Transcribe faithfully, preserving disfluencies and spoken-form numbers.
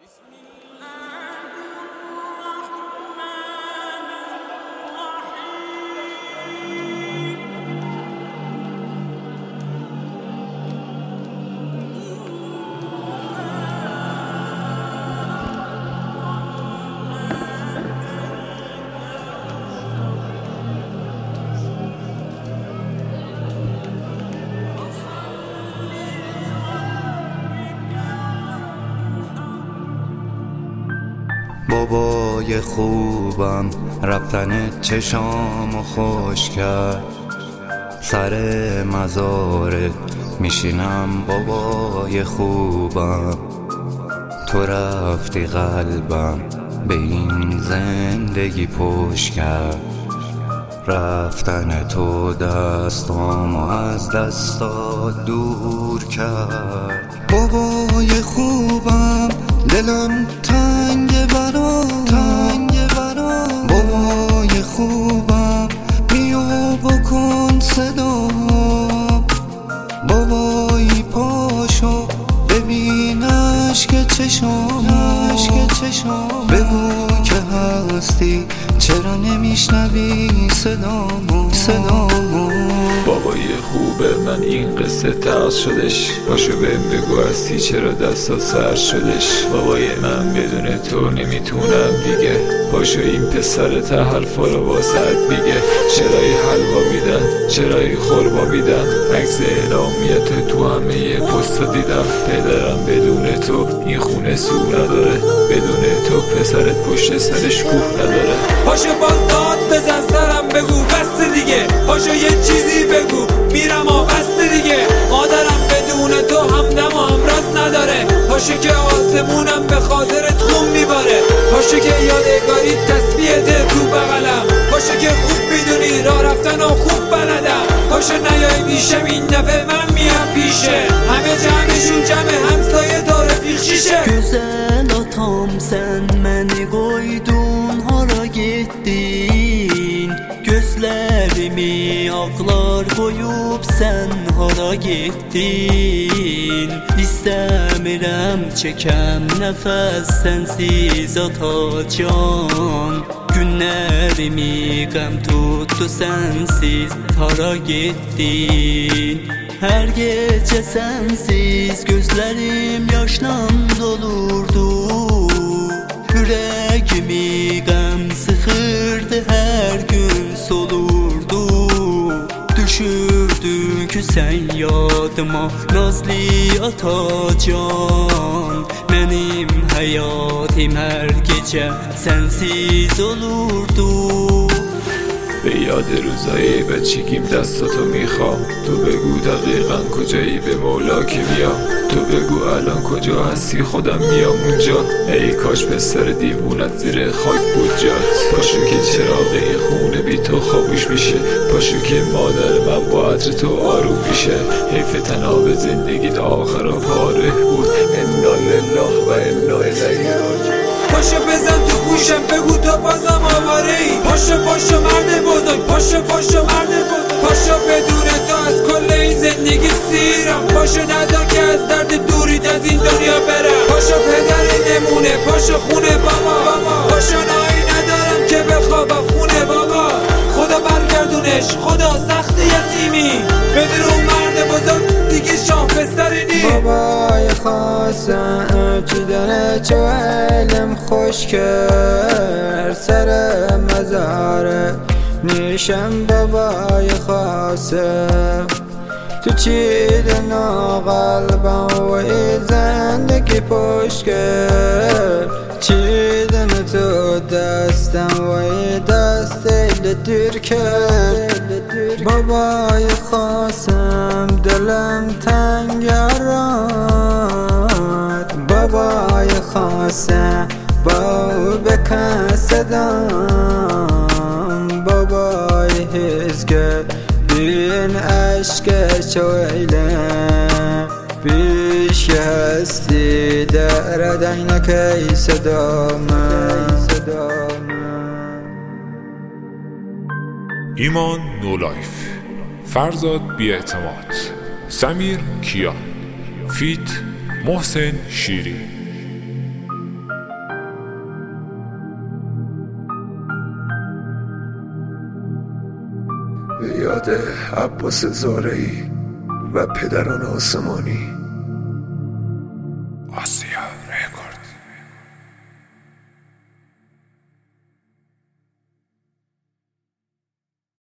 بابای خوبم رفتن چشامو خوش کرد، سر مزارت میشینم بابای خوبم. تو رفتی قلبم به این زندگی پشت کرد، رفتن تو دستامو از دستات دور کرد. بابای خوبم دلم تنگ برا تنگ برا بابای خوبم بیا بکن صدا، بابایی پاشو ببین عشق چشام عشق چشام، بگو که هستی چرا نمیشنوی صدامو صدامو. بابای خوبه من این قصه تقص شدش، باشو بهم بگو هستی چرا دستا سر شدش. بابای من بدون تو نمیتونم دیگه، باشو این پسر حرفا رو واسط میگه. چرای حلوا میدن چرای خورما میدن، عکس اعلامیت تو همه پستا دیدم. پدرم بدون تو این خونه سو نداره، بدون تو پسرت پشت سرش کوه نداره. پاشو باز داد بزن سرم بگو بس دیگه، پاشو یه چیزی بگو میرم و بس دیگه. مادرم بدون تو همدم و همراز نداره، پاشو که آسمونم به خاطرت خون میباره. پاشو که یادگاری تسبیحت تو بغلم، پاشو که خوب میدونی راه رفتن و خوب بلدم. پاشو نیای میشم این دفعه من میام پیشه، همه جمعشون جمع همسایه تا رفیق شیشه. Güzel atam sen məni qoydun hara getdin, gözlərimi ağlar qoyub sən hara getdin. İstəmirəm çəkəm nəfəs sənsiz atacan, günlərimi qəm tutdu sənsiz hara getdin. Hər gecə sənsiz gözlərim yaşla dolurdu, ürəyimi qəm sıxırdı hər gün solurdu. Düşürdün ki sən yadıma nazlı atacan, mənim həyatım hər gecə sənsiz olurdu. به یاد روزایی بچگیم دستاتو میخوام، تو بگو دقیقا کجایی به مولا که بیام. تو بگو الان کجا هستی خودم میام اونجا، ای کاش پسر دیوونت زیر خاک بود جات. پاشو که چراغ این خونه بی تو خاموش میشه، پاشو که مادر من با عطر تو آروم میشه. حیف تنها به زندگیت آخر پاره بود، انا لله و انا الیه راجعون. پاشو بزن تو گوشم بگو تا بازم آواره ای، پاشو پاشو مرد بزرگ، پاشو پاشو مرد بزرگ. پاشو بدون تو از کل این زندگی سیرم، پاشو نذار که از درد دورید از این دنیا برم. پاشو پدر نمونه پاشو خونه بابا، پاشو نایی ندارم که بخوابم خونه بابا. خدا برگردونش خدا سخت یتیمی، بدون مرد بزرگ دیگه شاه پسری نی. بابای خواستم چیدن چو علم خوش کرد، سر مزاره نیشم بابای خواستم. تو چیدن قلبم و ای زندگی پشت کرد، چیدن تو دستم و ای دست دل دیر کرد. بابای خواستم دلم تنگ راد، بابای خواستم با بکن صدام. بابای حس کرد بین عشق شویله، پیش هستی در دینکی صدام. ایمان نولایف، فرزاد بی‌اعتماد، سمیر کیان، فیت محسن شیری. به یاد عباس زارعی و پدران آسمانی. آسیا.